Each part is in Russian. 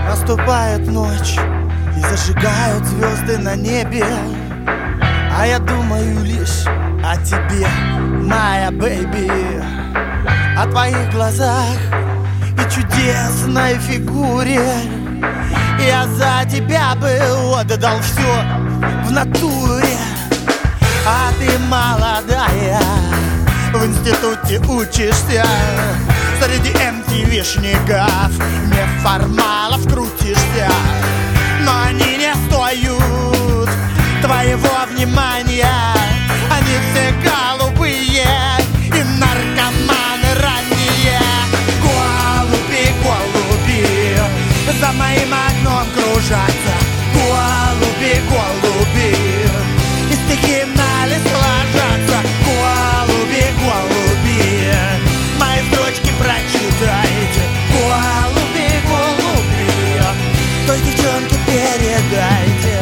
Наступает ночь и зажигают звезды на небе, а я думаю лишь о тебе, моя бэйби, о твоих глазах и чудесной фигуре. Я за тебя бы отдал все в натуре. А ты молодая, в институте учишься, среди MTV-шников, неформалов крутишься. Но они не стоят твоего внимания. Они все голубые и наркоманы ранние. Голуби, голуби за моим окном кружатся. Голуби, голуби и стихи на лист ложатся. Голуби, голуби, мои строчки прочитайте. Голуби, голуби, той девчонке передайте.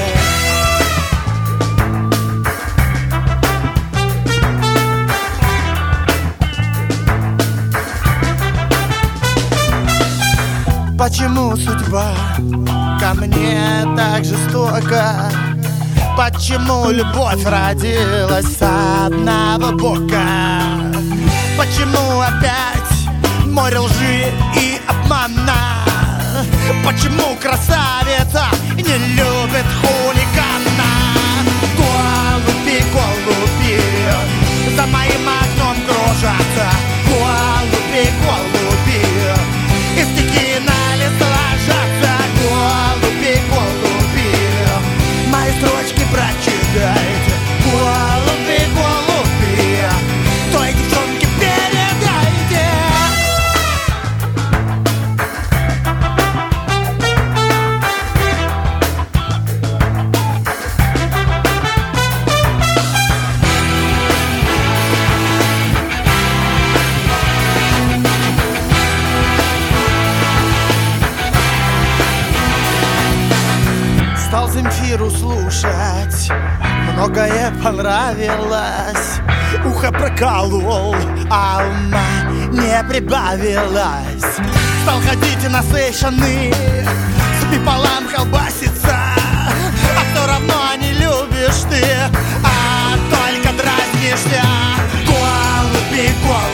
Почему судьба ко мне так жестока? Почему любовь родилась с одного бока? Почему опять море лжи и обмана? Почему красавица не любит хулигана? Голуби, голуби за моим окном кружатся. Голуби, голуби и стихи на лист ложатся. Голуби, голуби, мои строчки прочитайте. Голуби, голуби, той девчонке передайте. Стал Земфиру слушать, многое понравилось. Ухо проколол, а ума не прибавилось. Стал ходить на сейшаны, с пиполам колбаситься. А все равно не любишь ты, а только дразнишься. Голуби, голуби